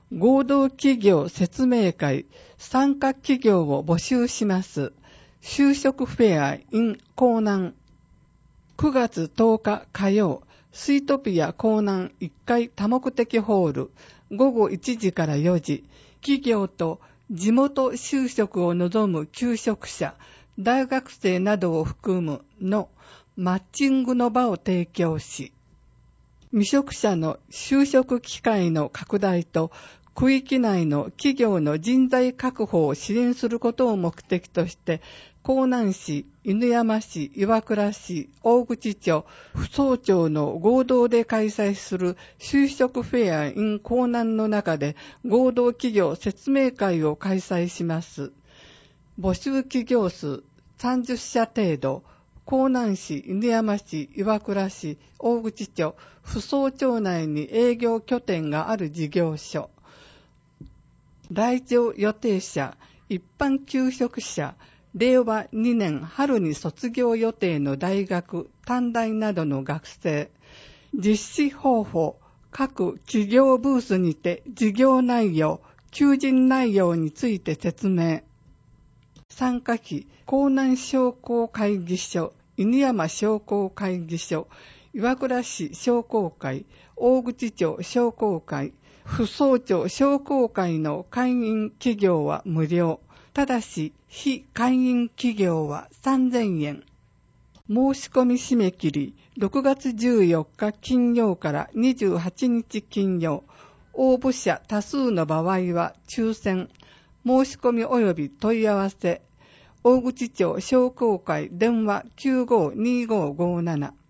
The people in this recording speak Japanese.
合同企業説明会、参加企業を募集します。就職フェア in 江南。9月10日火曜、スイートピア江南1階多目的ホール、午後1時から4時、企業と地元就職を望む求職者、大学生などを含むのマッチングの場を提供し、未職者の就職機会の拡大と区域内の企業の人材確保を支援することを目的として、江南市、犬山市、岩倉市、大口町、府総町の合同で開催する就職フェア in 江南の中で合同企業説明会を開催します。募集企業数30社程度、江南市、犬山市、岩倉市、大口町、府総町内に営業拠点がある事業所。来場予定者、一般求職者、令和2年春に卒業予定の大学、短大などの学生。実施方法、各企業ブースにて事業内容、求人内容について説明。参加費、江南商工会議所、犬山商工会議所、岩倉市商工会、大口町商工会、府総町商工会の会員企業は無料。ただし、非会員企業は3000円。申し込み締め切り、6月14日金曜から28日金曜。応募者多数の場合は抽選。申し込み及び問い合わせ。大口町商工会電話 952557